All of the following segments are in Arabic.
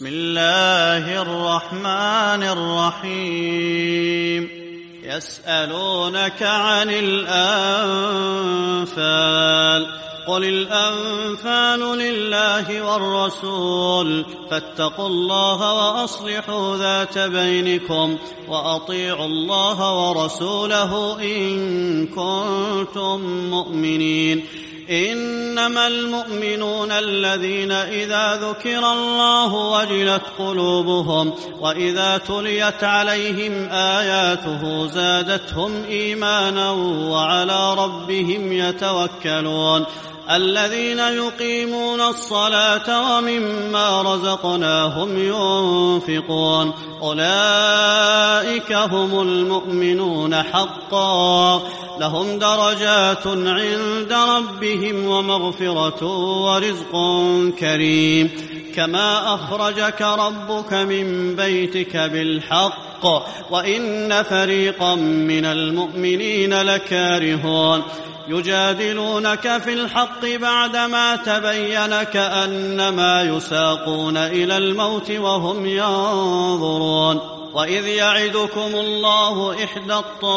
بسم الله الرحمن الرحيم يسألونك عن الأنفال قل الأنفال لله والرسول فاتقوا الله وأصلحوا ذات بينكم وأطيعوا الله ورسوله إن كنتم مؤمنين إنما المؤمنون الذين إذا ذكر الله وجلت قلوبهم وإذا تليت عليهم آياته زادتهم إيمانا وعلى ربهم يتوكلون الذين يقيمون الصلاة ومما رزقناهم ينفقون أولئك هم المؤمنون حقا لهم درجات عند ربهم ومغفرة ورزق كريم كما أخرجك ربك من بيتك بالحق وإن فريقا من المؤمنين لكارهون يجادلونك في الحق بعدما تبين كأنما يساقون إلى الموت وهم ينظرون وإذ يعدكم الله إحدى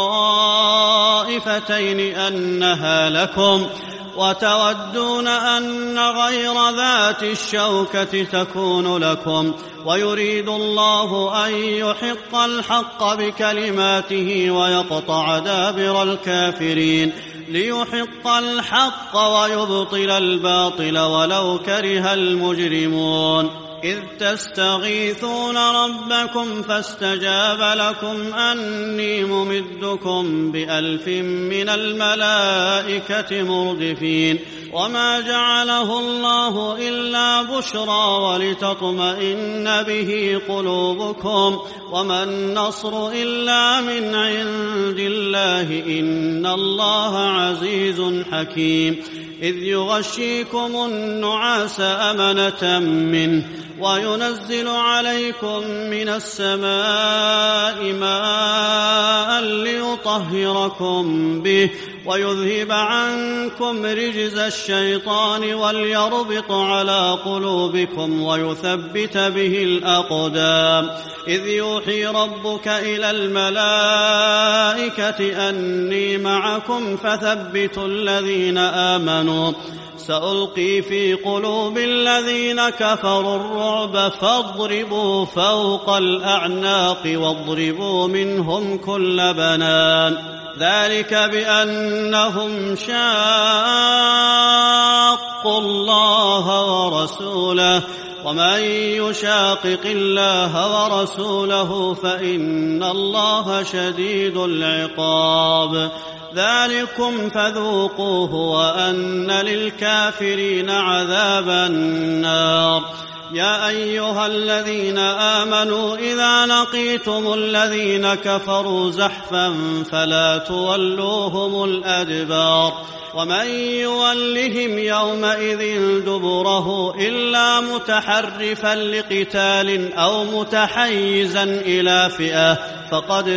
الطائفتين أنها لكم وتودون أن غير ذات الشوكة تكون لكم ويريد الله أن يحق الحق بكلماته ويقطع دابر الكافرين ليحق الحق ويبطل الباطل ولو كره المجرمون إذ تستغيثون ربكم فاستجاب لكم أني ممدكم ب1000 من الملائكة مردفين وما جعله الله إلا بشرى ولتطمئن به قلوبكم وما النصر إلا من عند الله إن الله عزيز حكيم إذ يغشيكم النعاس أمنة منه وينزل عليكم من السماء ماء ليطهركم به ويذهب عنكم رجز الشيطان وليربط على قلوبكم ويثبت به الأقدام إذ يوحي ربك إلى الملائكة أني معكم فثبتوا الذين آمنوا سألقي في قلوب الذين كفروا الرعب فاضربوا فوق الأعناق واضربوا منهم كل بنان ذلك بأنهم شاقوا الله ورسوله ومن يشاقق الله ورسوله فإن الله شديد العقاب ذلكم فذوقوه وأن للكافرين عذاب النار يا أيها الذين آمنوا إذا لقيتم الذين كفروا زحفا فلا تولوهم الأدبار ومن يولهم يومئذ دبره إلا متحرفا لقتال أو متحيزا إلى فئة فقد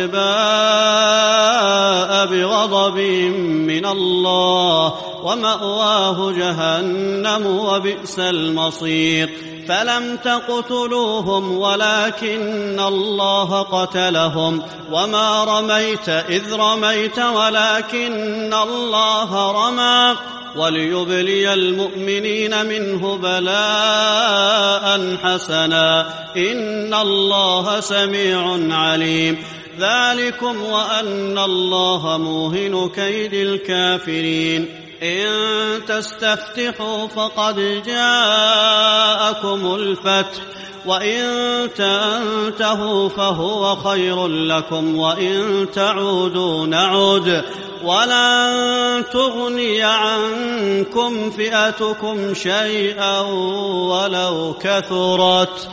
باء بغضب من الله ومأواه جهنم وبئس المصير فلم تقتلوهم ولكن الله قتلهم وما رميت إذ رميت ولكن الله رمى وليبلي المؤمنين منه بلاء حسنا إن الله سميع عليم ذلكم وأن الله موهن كيد الكافرين إن تستفتحوا فقد جاءكم الفتح وإن تنتهوا فهو خير لكم وإن تعودوا نعد ولن تغني عنكم فئتكم شيئا ولو كثرت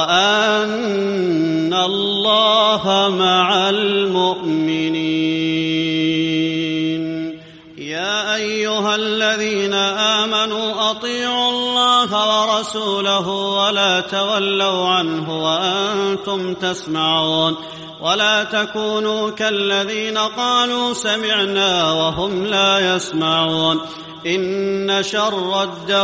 وأن الله مع المؤمنين يا أيها الذين آمنوا أطيعوا الله ورسوله ولا تولوا عنه وأنتم تسمعون ولا تكونوا كالذين قالوا سمعنا وهم لا يسمعون إن شر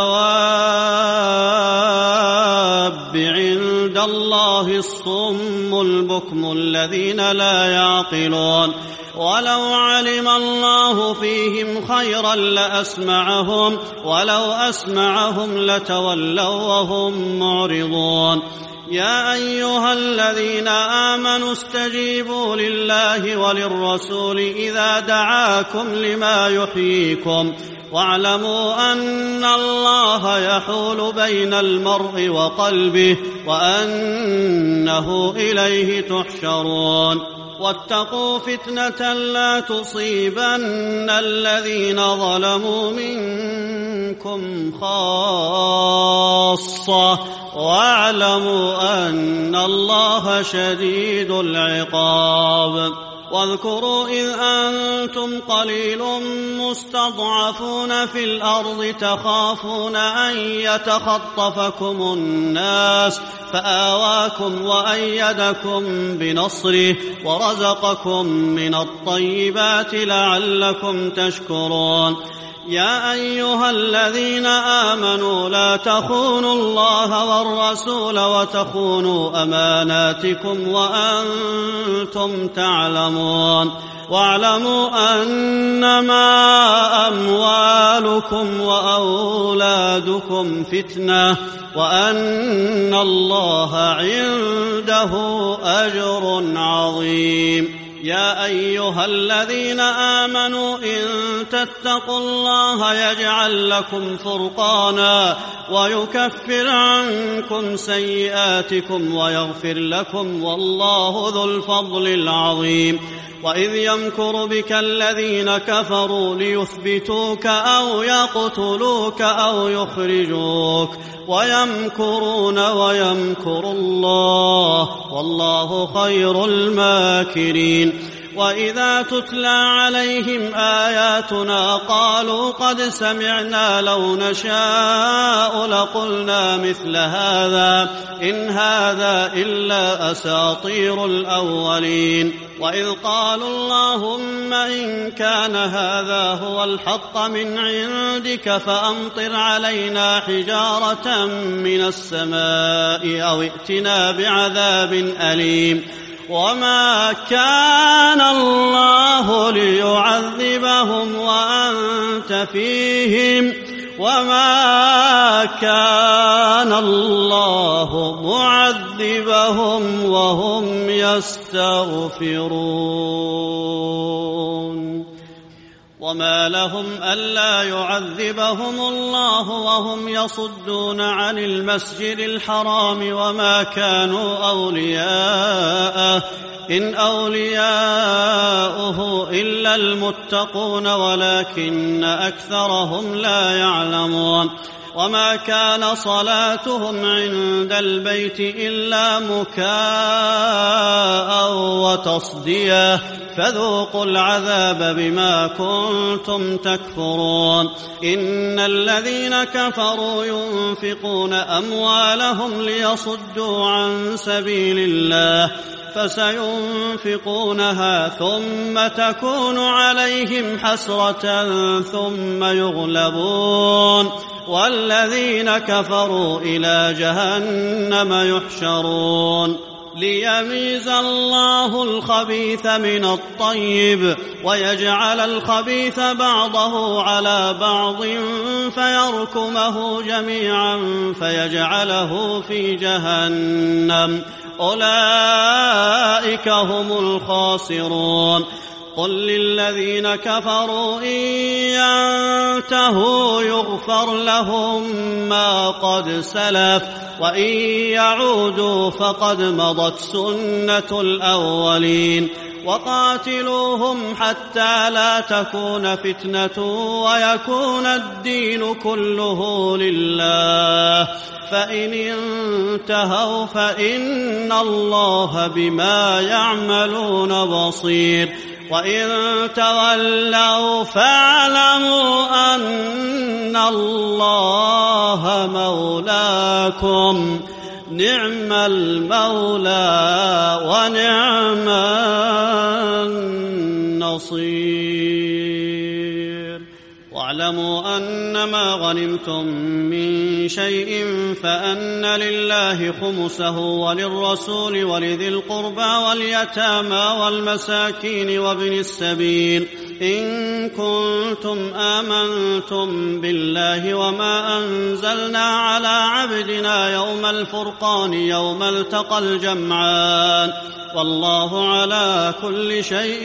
الدواب عند الله الصم البكم الذين لا يعقلون ولو علم الله فيهم خيرا لأسمعهم ولو أسمعهم لتولوا وهم معرضون يا أيها الذين آمنوا استجيبوا لله وللرسول إذا دعاكم لما يحييكم واعلموا أن الله يحول بين المرء وقلبه وأنه إليه تحشرون واتقوا فتنة لا تصيبن الذين ظلموا منكم خاصة واعلموا أن الله شديد العقاب واذكروا إذ أنتم قليل مستضعفون في الأرض تخافون أن يتخطفكم الناس فآواكم وأيدكم بنصره ورزقكم من الطيبات لعلكم تشكرون يا أيها الذين آمنوا لا تخونوا الله والرسول وتخونوا أماناتكم وأنتم تعلمون واعلموا أنما أموالكم وأولادكم فتنة وأن الله عنده أجر عظيم يا أيها الذين آمنوا إن تتقوا الله يجعل لكم فرقانا ويكفر عنكم سيئاتكم ويغفر لكم والله ذو الفضل العظيم وإذ يمكر بك الذين كفروا ليثبتوك أو يقتلوك أو يخرجوك ويمكرون ويمكر الله والله خير الماكرين وإذا تتلى عليهم آياتنا قالوا قد سمعنا لو نشاء لقلنا مثل هذا إن هذا إلا أساطير الأولين وإذ قالوا اللهم إن كان هذا هو الحق من عندك فأمطر علينا حجارة من السماء أو ائتنا بعذاب أليم وما كان الله ليعذبهم وأنت فيهم وما كان الله معذبهم وهم يستغفرون وما لهم ألا يعذبهم الله وهم يصدون عن المسجد الحرام وما كانوا أولياءه إن أولياؤه إلا المتقون ولكن أكثرهم لا يعلمون وما كان صلاتهم عند البيت إلا مكاء وتصدية فذوقوا العذاب بما كنتم تكفرون إن الذين كفروا ينفقون أموالهم ليصدوا عن سبيل الله فسينفقونها ثم تكون عليهم حسرة ثم يغلبون والذين كفروا إلى جهنم يحشرون ليميز الله الخبيث من الطيب ويجعل الخبيث بعضه على بعض فيركمه جميعا فيجعله في جهنم أولئك هم الخاسرون قل للذين كفروا إن ينتهوا يغفر لهم ما قد سلف وإن يعودوا فقد مضت سنة الأولين وقاتلوهم حتى لا تكون فتنة ويكون الدين كله لله فإن انتهوا فإن الله بما يعملون بصير وإن تولوا فاعلموا أن الله مولاكم نعم المولى ونعم النصير واعلموا واعلموا أنما غنمتم من شيء فأن لله خمسه وللرسول ولذي القربى واليتامى والمساكين وابن السبيل إن كنتم آمنتم بالله وما أنزلنا على عبدنا يوم الفرقان يوم التقى الجمعان والله على كل شيء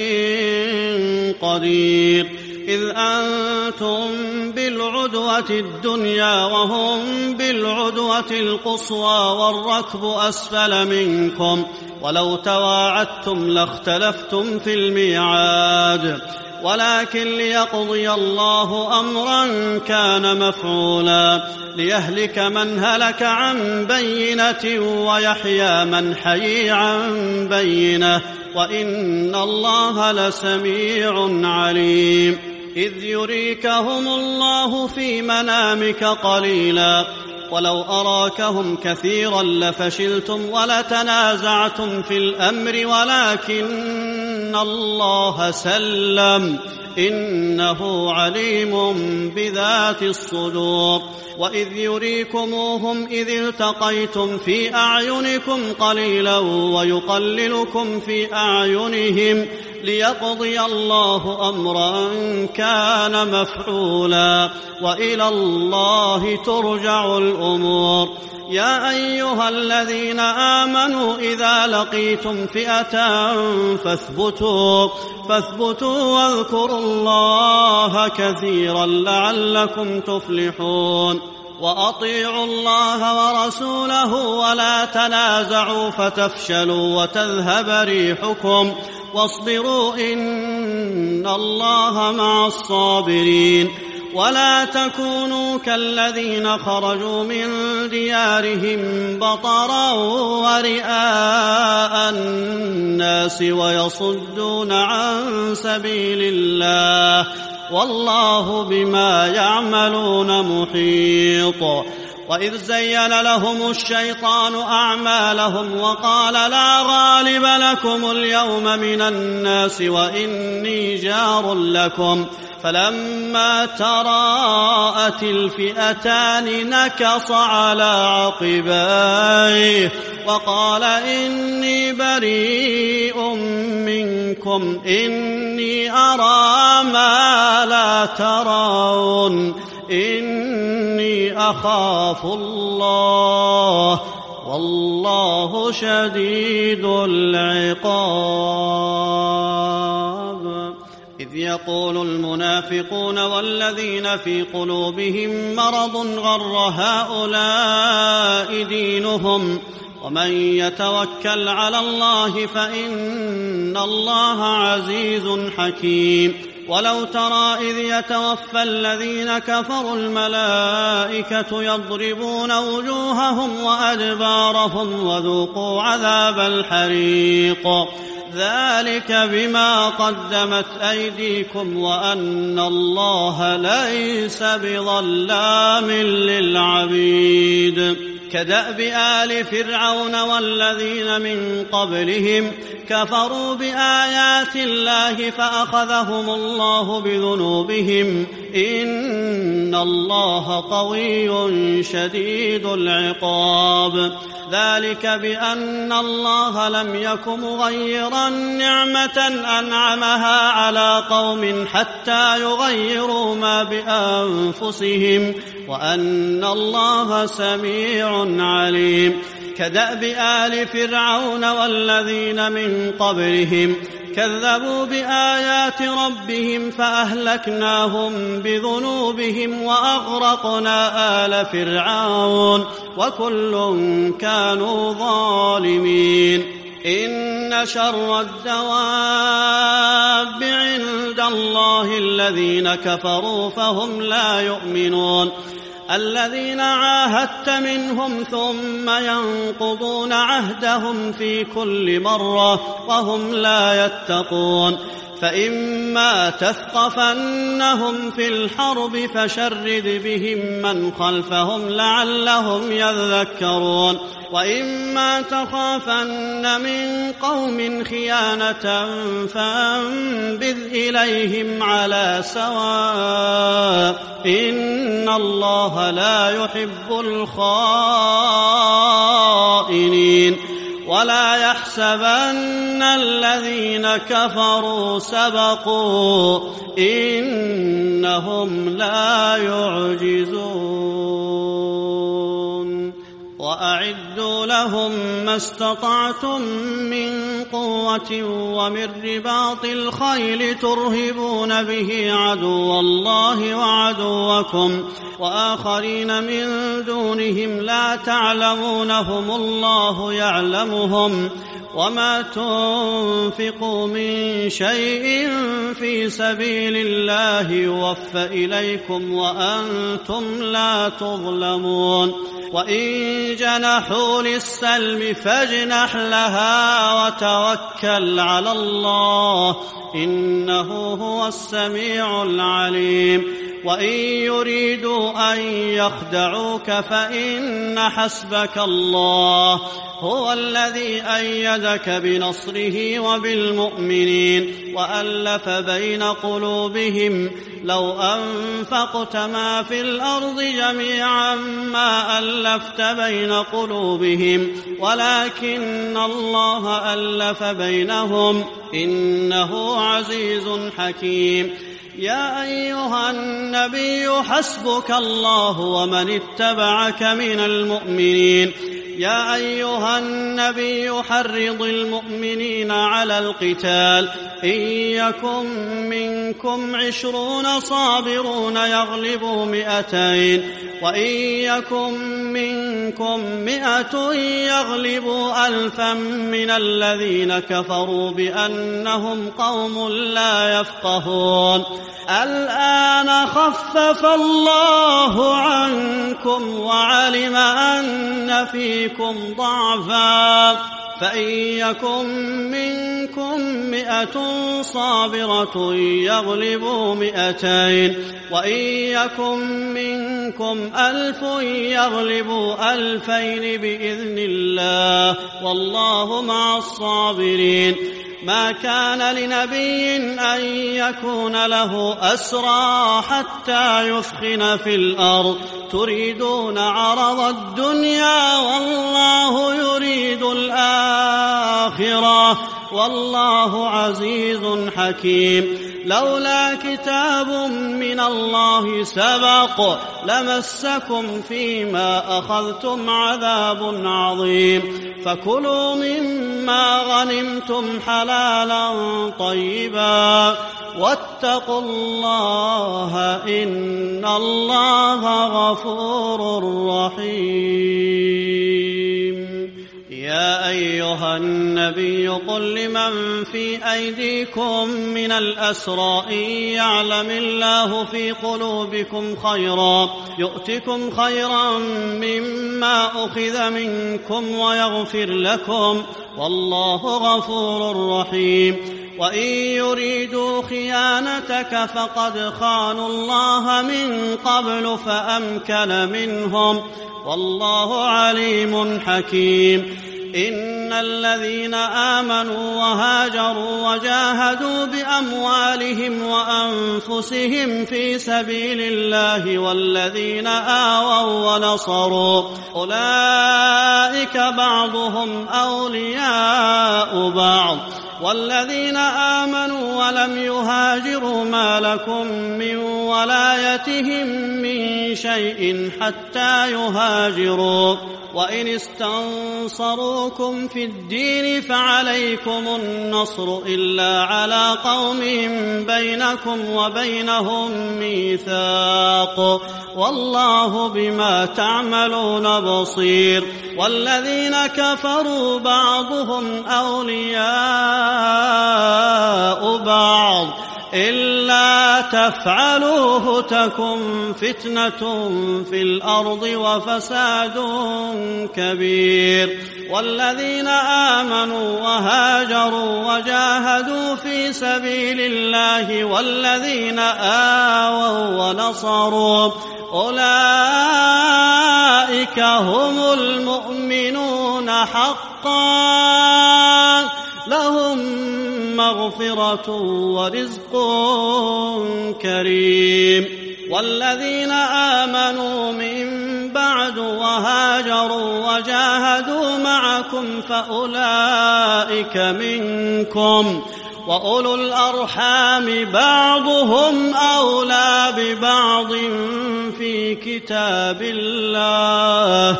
قدير إذ أنتم بالعدوة الدنيا وهم بالعدوة القصوى والركب أسفل منكم ولو تواعدتم لاختلفتم في الميعاد ولكن ليقضي الله أمرا كان مفعولا ليهلك من هلك عن بينة ويحيى من حي عن بينة وإن الله لسميع عليم إذ يريكهم الله في منامك قليلا ولو أراكهم كثيرا لفشلتم ولتنازعتم في الأمر ولكن الله سلم إنه عليم بذات الصدور وإذ يريكموهم إذ التقيتم في أعينكم قليلا ويقللكم في أعينهم ليقضي الله أمرا كان مفعولا وإلى الله ترجع الأمور يا أيها الذين آمنوا إذا لقيتم فئة فاثبتوا واذكروا الله كثيرا لعلكم تفلحون وأطيعوا الله ورسوله ولا تنازعوا فتفشلوا وتذهب ريحكم واصبروا إن الله مع الصابرين ولا تكونوا كالذين خرجوا من ديارهم بطرا ورئاء الناس ويصدون عن سبيل الله والله بما يعملون محيط وإذ زين لهم الشيطان أعمالهم وقال لا غالب لكم اليوم من الناس وإني جار لكم فلما تراءت الفئتان نكص على عقبيه وقال إني بريء منكم إني أرى ما لا ترون إني أخاف الله والله شديد العقاب إذ يقول المنافقون والذين في قلوبهم مرض غر هؤلاء دينهم ومن يتوكل على الله فإن الله عزيز حكيم ولو ترى إذ يتوفى الذين كفروا الملائكة يضربون وجوههم وأدبارهم وذوقوا عذاب الحريق ذلك بما قدمت أيديكم وأن الله ليس بظلام للعبيد كدأب آل فرعون والذين من قبلهم كفروا بآيات الله فأخذهم الله بذنوبهم إن الله قوي شديد العقاب ذلك بأن الله لم يك مغيرا نعمة أنعمها على قوم حتى يغيروا ما بأنفسهم وأن الله سميع عليم كدأب آل فرعون والذين من قبلهم كذبوا بآيات ربهم فأهلكناهم بذنوبهم وأغرقنا آل فرعون وكل كانوا ظالمين إن شر الدواب عند الله الذين كفروا فهم لا يؤمنون الذين عاهدت منهم ثم ينقضون عهدهم في كل مرة وهم لا يتقون فإما تثقفنهم في الحرب فشرد بهم من خلفهم لعلهم يذكرون وإما تخافن من قوم خيانة فانبذ إليهم على سواء إن الله لا يحب الخائنين ولا يحسبن الذين كفروا سبقوا إنهم لا يعجزون وأعدوا لهم ما استطعتم من قوة ومن رباط الخيل ترهبون به عدو الله وعدوكم وآخرين من دونهم لا تعلمونهم الله يعلمهم وما تنفقوا من شيء في سبيل الله يوفى إليكم وأنتم لا تظلمون وإن جنحوا للسلم فاجنح لها وتوكل على الله إنه هو السميع العليم وإن يريدوا أن يخدعوك فإن حسبك الله هو الذي أيدك بنصره وبالمؤمنين وألف بين قلوبهم لو أنفقت ما في الأرض جميعا ما ألفت بين قلوبهم ولكن الله ألف بينهم إنه عزيز حكيم يا أيها النبي حسبك الله ومن اتبعك من المؤمنين يا أيها النبي حرض المؤمنين على القتال إن يكن منكم 20 صابرون يغلبوا 200 وإن يكن منكم 100 يغلبوا 1000 من الذين كفروا بأنهم قوم لا يفقهون الآن خفف الله عنكم وعلم أن فيكم ضعفا فإن يكن منكم 100 صابرة يغلبوا 200 وإن يكن منكم 1000 يغلبوا 2000 بإذن الله والله مع الصابرين ما كان لنبي أن يكون له أسرى حتى يثخن في الأرض تريدون عرض الدنيا والله يريد الآخرة والله عزيز حكيم لولا كتاب من الله سبق لمسكم فيما أخذتم عذاب عظيم فكلوا مما غنمتم حلالا طيبا واتقوا الله إن الله غفور رحيم يا أيها النبي قل لمن في أيديكم من الأسرى إن يعلم الله في قلوبكم خيرا يؤتكم خيرا مما أخذ منكم ويغفر لكم والله غفور رحيم وإن يريدوا خيانتك فقد خانوا الله من قبل فأمكن منهم والله عليم حكيم إن الذين آمنوا وهاجروا وجاهدوا بأموالهم وأنفسهم في سبيل الله والذين آووا ونصروا أولئك بعضهم أولياء بعض والذين آمنوا ولم يهاجروا ما لكم من ولايتهم من شيء حتى يهاجروا وإن استنصروكم في الدين فعليكم النصر إلا على قوم بينكم وبينهم ميثاق والله بما تعملون بصير والذين كفروا بعضهم أولياء بعض إلا تفعلوه تكن فتنة في الأرض وفساد كبير. والذين آمنوا وهاجروا وجاهدوا في سبيل الله والذين آووا ونصروا أولئك هم المؤمنون حقا لهم مغفرة ورزق كريم. والذين آمنوا من بعد وهاجروا وجاهدوا معكم فأولئك منكم وأولو الأرحام بعضهم أولى ببعض في كتاب الله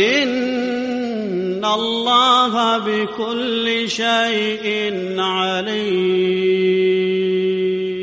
إن الله بكل شيء عليم.